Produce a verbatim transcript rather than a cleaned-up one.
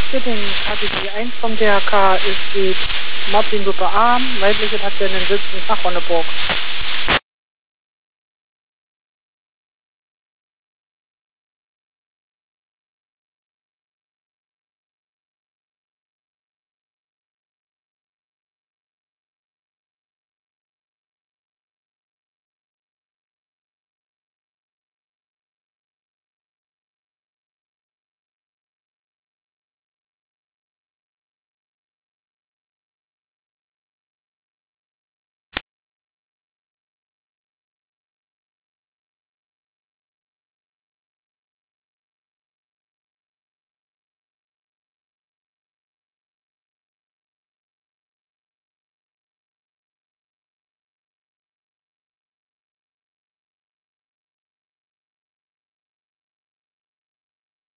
Für den K B D eins vom D H K ist die Martin Luther Arm, weibliche Patientin sitzt nach Ronneburg.